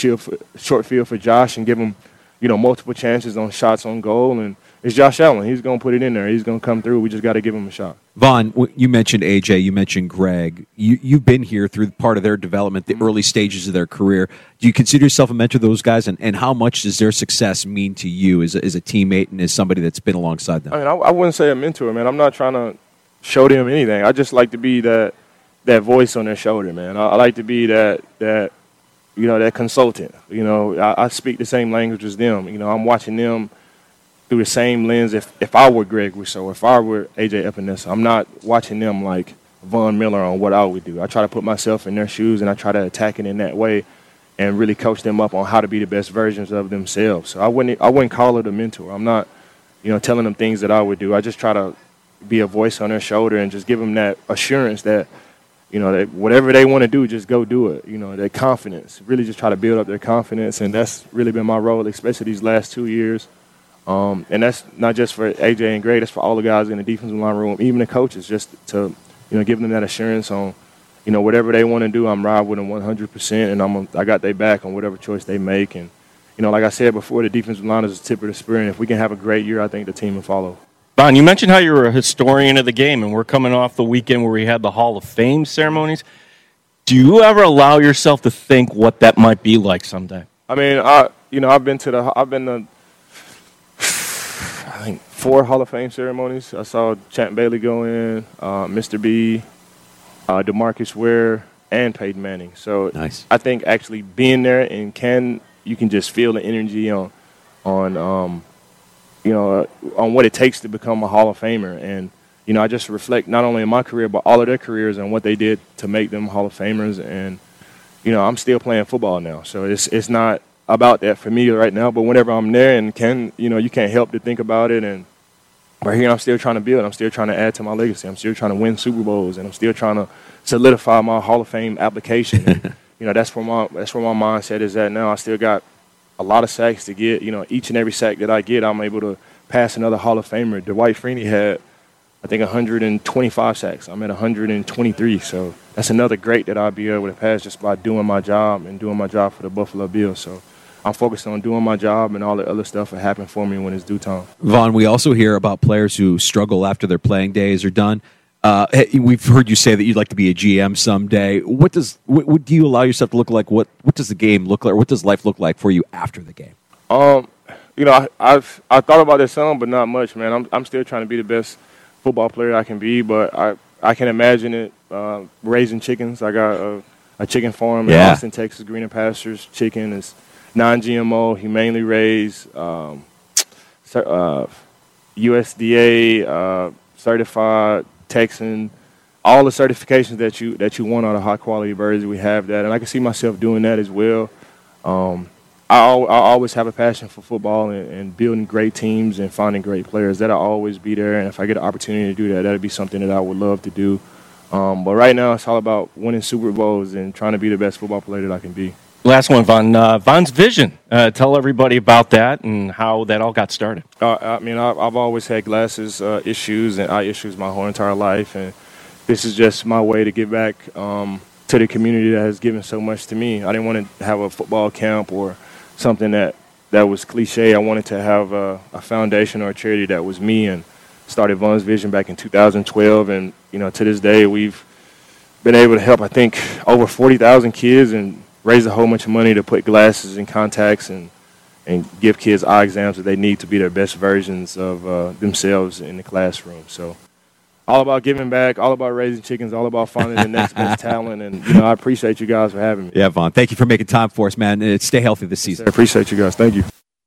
short field for Josh and give him – you know, multiple chances on shots on goal, and it's Josh Allen. He's going to put it in there. He's going to come through. We just got to give him a shot. Von, you mentioned A J, you mentioned Greg. You, you've been here through part of their development, the mm-hmm. early stages of their career. Do you consider yourself a mentor to those guys, and, and how much does their success mean to you as a, as a teammate and as somebody that's been alongside them? I mean, I, I wouldn't say a mentor, man. I'm not trying to show them anything. I just like to be that that voice on their shoulder, man. I, I like to be that that – you know, that consultant. You know, I, I speak the same language as them. You know, I'm watching them through the same lens. If if I were Greg Rousseau, if I were A J Epinesa, I'm not watching them like Von Miller on what I would do. I try to put myself in their shoes, and I try to attack it in that way and really coach them up on how to be the best versions of themselves. So I wouldn't I wouldn't call it a mentor. I'm not, you know, telling them things that I would do. I just try to be a voice on their shoulder and just give them that assurance that, you know, that whatever they want to do, just go do it. You know, their confidence. Really just try to build up their confidence, and that's really been my role, especially these last two years. Um, and that's not just for A J and Greg, that's for all the guys in the defensive line room, even the coaches, just to, you know, give them that assurance on, you know, whatever they want to do, I'm riding with them one hundred percent, and I'm I got their back on whatever choice they make. And, you know, like I said before, the defensive line is the tip of the spear, and if we can have a great year, I think the team will follow. Von, you mentioned how you were a historian of the game, and we're coming off the weekend where we had the Hall of Fame ceremonies. Do you ever allow yourself to think what that might be like someday? I mean, I you know I've been to the I've been to I think four Hall of Fame ceremonies. I saw Champ Bailey go in, uh, Mister B, uh, DeMarcus Ware, and Peyton Manning. So nice. I think actually being there and can you can just feel the energy on on. Um, you know, uh, on what it takes to become a Hall of Famer. And, you know, I just reflect not only in my career, but all of their careers and what they did to make them Hall of Famers. And, you know, I'm still playing football now. So it's it's not about that for me right now. But whenever I'm there and can, you know, you can't help to think about it. And right here, I'm still trying to build. I'm still trying to add to my legacy. I'm still trying to win Super Bowls. And I'm still trying to solidify my Hall of Fame application. And, you know, that's where my that's where my mindset is at now. I still got a lot of sacks to get. You know, each and every sack that I get, I'm able to pass another Hall of Famer. Dwight Freeney had, I think, one hundred twenty-five sacks. I'm at one hundred twenty-three. So that's another great that I'll be able to pass just by doing my job and doing my job for the Buffalo Bills. So I'm focused on doing my job, and all the other stuff will happen for me when it's due time. Vaughn, we also hear about players who struggle after their playing days are done. Uh, we've heard you say that you'd like to be a G M someday. What does what, what do you allow yourself to look like? What what does the game look like? Or what does life look like for you after the game? Um, you know, I, I've I thought about this some, but not much, man. I'm I'm still trying to be the best football player I can be, but I I can imagine it uh, raising chickens. I got a, a chicken farm in yeah. Austin, Texas. Greener Pastures Chicken is non-G M O, humanely raised, um, uh, U S D A uh, certified. Texan, all the certifications that you that you want out of high quality birds, we have that, and I can see myself doing that as well. Um, I, I always have a passion for football and, and building great teams and finding great players. That'll always be there, and if I get an opportunity to do that, that'll be something that I would love to do. Um, but right now, it's all about winning Super Bowls and trying to be the best football player that I can be. Last one, Vaughn. Uh, Vaughn's vision. Uh, tell everybody about that and how that all got started. Uh, I mean, I've, I've always had glasses uh, issues and eye issues my whole entire life, and this is just my way to give back um, to the community that has given so much to me. I didn't want to have a football camp or something that, that was cliche. I wanted to have a, a foundation or a charity that was me, and started Vaughn's Vision back in two thousand twelve, and you know, to this day, we've been able to help, I think, over forty thousand kids and raise a whole bunch of money to put glasses and contacts and, and give kids eye exams that they need to be their best versions of uh, themselves in the classroom. So all about giving back, all about raising chickens, all about finding the next best talent. And, you know, I appreciate you guys for having me. Yeah, Vaughn, thank you for making time for us, man. Uh, Stay healthy this season. I appreciate you guys. Thank you.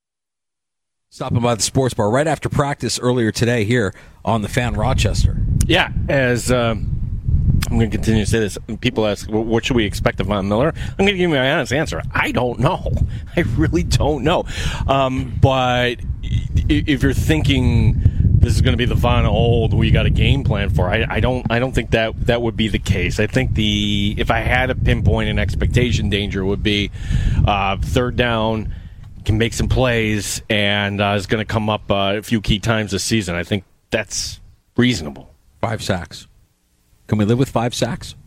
Stopping by the sports bar right after practice earlier today here on the Fan Rochester. Yeah, as... Um I'm going to continue to say this. People ask, well, what should we expect of Von Miller? I'm going to give you my honest answer. I don't know. I really don't know. Um, but if you're thinking this is going to be the Von old, we got a game plan for, I, I don't. I don't think that that would be the case. I think the if I had to pinpoint an expectation danger would be uh, third down, can make some plays, and uh, is going to come up uh, a few key times this season. I think that's reasonable. Five sacks. Can we live with five sacks?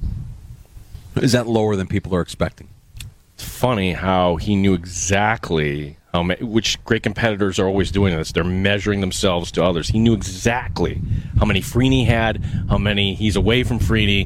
Is that lower than people are expecting? It's funny how he knew exactly how many, which great competitors are always doing this. They're measuring themselves to others. He knew exactly how many Freeney had, how many he's away from Freeney,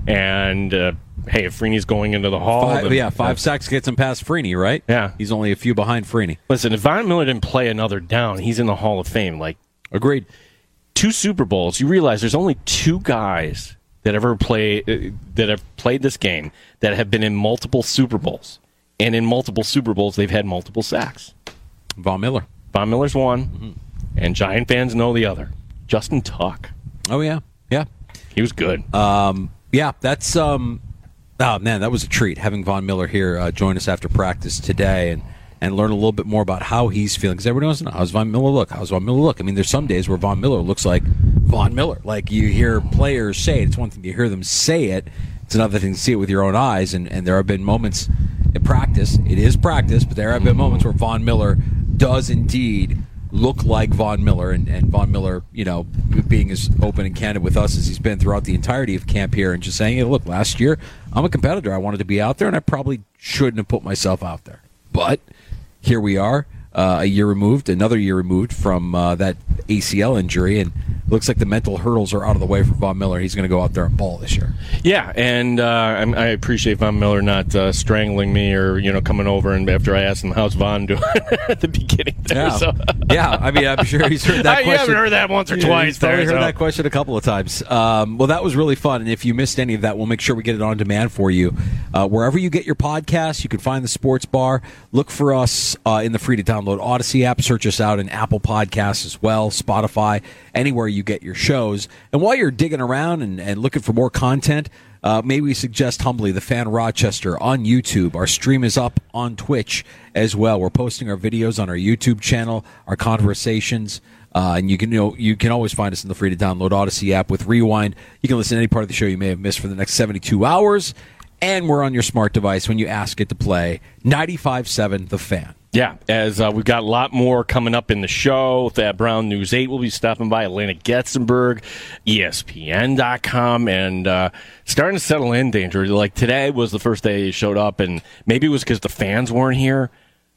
and uh, hey, if Freeney's going into the hall, five, then, yeah, five uh, sacks gets him past Freeney, right? Yeah, he's only a few behind Freeney. Listen, if Von Miller didn't play another down, he's in the Hall of Fame. Like, agreed. Two Super Bowls, you realize there's only two guys that ever play uh, that have played this game that have been in multiple Super Bowls, and in multiple Super Bowls they've had multiple sacks. Von Miller, Von Miller's one, mm-hmm. and Giant fans know the other. Justin Tuck. Oh yeah, yeah, he was good. Um, yeah, that's um, oh man, that was a treat having Von Miller here uh, join us after practice today, and. and learn a little bit more about how he's feeling. Because everybody wants to know, how's Von Miller look? How's Von Miller look? I mean, there's some days where Von Miller looks like Von Miller. Like, you hear players say it. It's one thing to hear them say it. It's another thing to see it with your own eyes. And, and there have been moments in practice. It is practice, but there have been moments where Von Miller does indeed look like Von Miller. And, and Von Miller, you know, being as open and candid with us as he's been throughout the entirety of camp here and just saying, hey, look, last year, I'm a competitor. I wanted to be out there, and I probably shouldn't have put myself out there. But here we are, uh, a year removed, another year removed from uh, that A C L injury, and it looks like the mental hurdles are out of the way for Von Miller. He's going to go out there and ball this year. Yeah, and uh, I appreciate Von Miller not uh, strangling me or, you know, coming over and after I asked him, how's Von doing at the beginning there. Yeah, so. yeah. I mean, I'm sure he's heard that I, question. You haven't heard that once or yeah, twice he's probably there. heard so. that question a couple of times. Um, well, that was really fun, and if you missed any of that, we'll make sure we get it on demand for you. Uh, wherever you get your podcasts, you can find the Sports Bar. Look for us uh, in the free-to-download Odyssey app. Search us out in Apple Podcasts as well, Spotify, anywhere you get your shows. And while you're digging around and, and looking for more content, uh, may we suggest humbly the Fan Rochester on YouTube. Our stream is up on Twitch as well. We're posting our videos on our YouTube channel, our conversations, uh, and you can you know you can always find us in the free to download Odyssey app with Rewind. You can listen to any part of the show you may have missed for the next seventy-two hours, and we're on your smart device when you ask it to play ninety-five point seven The Fan. Yeah, as uh, we've got a lot more coming up in the show. Thad Brown, News eight will be stopping by. Elena Getzenberg, E S P N dot com, and uh, starting to settle in, Danger. Like, today was the first day he showed up, and maybe it was because the fans weren't here,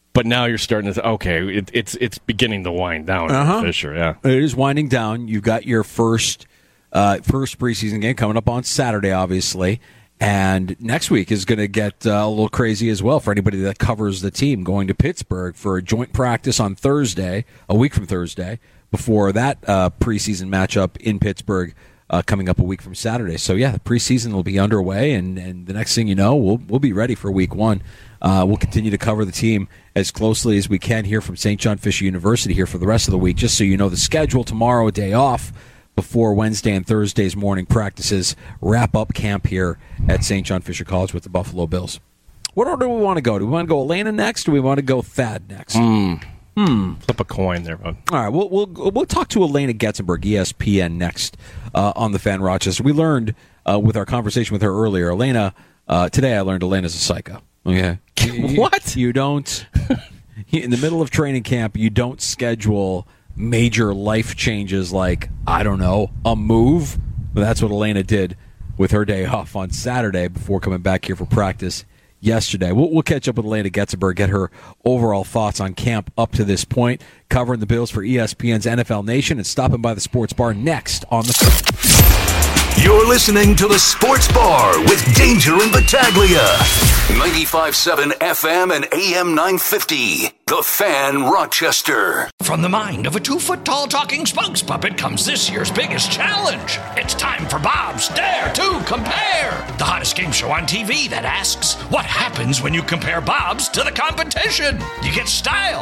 But now you're starting to, okay, it, it's it's beginning to wind down. Uh-huh. Fisher, yeah. It is winding down. You've got your first uh, first preseason game coming up on Saturday, obviously. And next week is going to get uh, a little crazy as well for anybody that covers the team, going to Pittsburgh for a joint practice on Thursday, a week from Thursday, before that uh, preseason matchup in Pittsburgh uh, coming up a week from Saturday. So, yeah, the preseason will be underway, and, and the next thing you know, we'll we'll be ready for week one. Uh, we'll continue to cover the team as closely as we can here from Saint John Fisher University here for the rest of the week. Just so you know, the schedule tomorrow, a day off before Wednesday and Thursday's morning practices wrap up camp here at Saint John Fisher College with the Buffalo Bills. What order do we want to go? Do we want to go Elena next, or do we want to go Thad next? Hmm. Hmm. Flip a coin there, bud. All right, we'll we'll we'll talk to Elena Getzenberg, E S P N, next uh, on the Fan Rochester. We learned uh, with our conversation with her earlier, Elena. Uh, today, I learned Elena's a psycho. Okay, what? You don't in the middle of training camp. You don't schedule major life changes like, I don't know, a move. But that's what Elena did with her day off on Saturday before coming back here for practice yesterday. We'll, we'll catch up with Elena Getzenberg, get her overall thoughts on camp up to this point, covering the Bills for E S P N's N F L Nation, and stopping by the Sports Bar next on the... You're listening to the Sports Bar with Danger and Battaglia. ninety-five point seven F M and A M nine fifty. The Fan Rochester. From the mind of a two-foot-tall talking spokes puppet comes this year's biggest challenge. It's time for Bob's Dare to Compare, the hottest game show on T V that asks, what happens when you compare Bob's to the competition? You get style.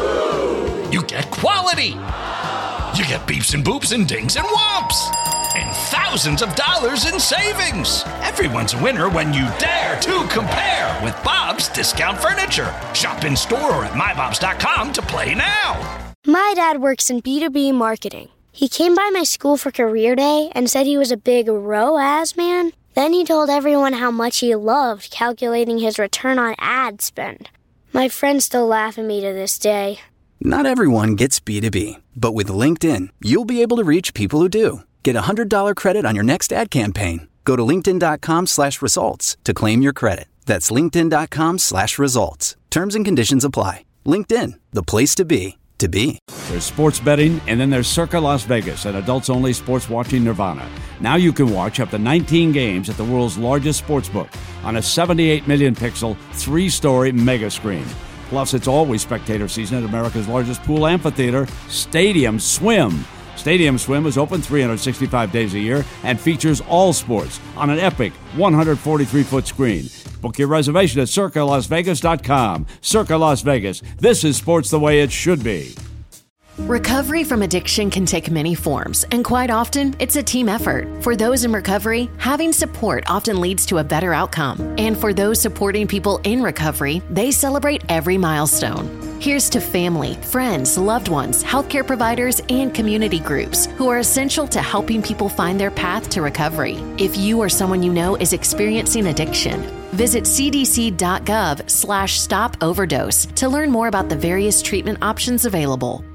You get quality. You get beeps and boops and dings and whomps. And thousands of dollars in savings. Everyone's a winner when you dare to compare with Bob's Discount Furniture. Shop in store or at my bobs dot com to play now. My dad works in B two B marketing. He came by my school for career day and said he was a big R O A S man. Then he told everyone how much he loved calculating his return on ad spend. My friends still laugh at me to this day. Not everyone gets B two B, but with LinkedIn, you'll be able to reach people who do. Get a one hundred dollars credit on your next ad campaign. Go to linkedin.com slash results to claim your credit. That's linkedin.com slash results. Terms and conditions apply. LinkedIn, the place to be, to be. There's sports betting, and then there's Circa Las Vegas, an adults-only sports watching nirvana. Now you can watch up to nineteen games at the world's largest sportsbook on a seventy-eight million pixel, three-story mega screen. Plus, it's always spectator season at America's largest pool amphitheater, Stadium Swim. Stadium Swim is open three hundred sixty-five days a year and features all sports on an epic one hundred forty-three foot screen. Book your reservation at circa las vegas dot com. Circa Las Vegas. This is sports the way it should be. Recovery from addiction can take many forms, and quite often, it's a team effort. For those in recovery, having support often leads to a better outcome. And for those supporting people in recovery, they celebrate every milestone. Here's to family, friends, loved ones, healthcare providers, and community groups who are essential to helping people find their path to recovery. If you or someone you know is experiencing addiction, visit c d c dot gov slash stop overdose to learn more about the various treatment options available.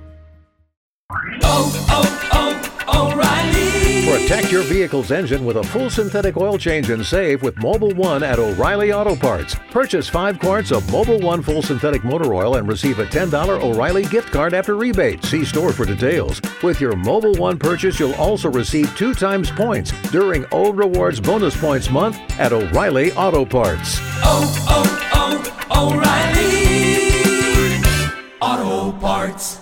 Oh, oh, oh, O'Reilly! Protect your vehicle's engine with a full synthetic oil change and save with Mobil one at O'Reilly Auto Parts. Purchase five quarts of Mobil one full synthetic motor oil and receive a ten dollars O'Reilly gift card after rebate. See store for details. With your Mobil one purchase, you'll also receive two times points during O Rewards Bonus Points Month at O'Reilly Auto Parts. Oh, oh, oh, O'Reilly Auto Parts.